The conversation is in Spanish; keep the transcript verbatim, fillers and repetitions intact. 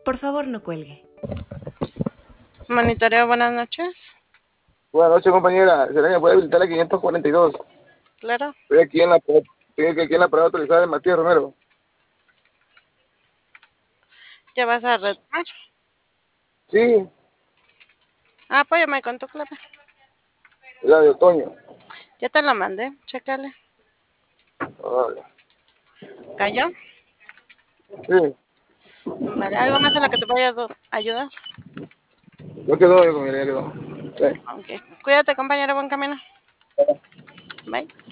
Por favor, no cuelgue. Monitoreo, buenas noches. Buenas noches, compañera. ¿Será que me puede habilitar la quinientos cuarenta y dos? Claro. Estoy aquí en la, estoy aquí en la parada autorizada de Matías Romero. ¿Ya vas a retomar? Sí, Ah, apóyame con tu clave. la de otoño. Ya te la mandé, chécale. Vale. ¿Cayó? Sí, Vale, ¿algo más en lo que te vaya a do- ayudar? no quedó, compañera, ya quedó. Sí. Ok. Cuídate, compañero, buen camino. Bye.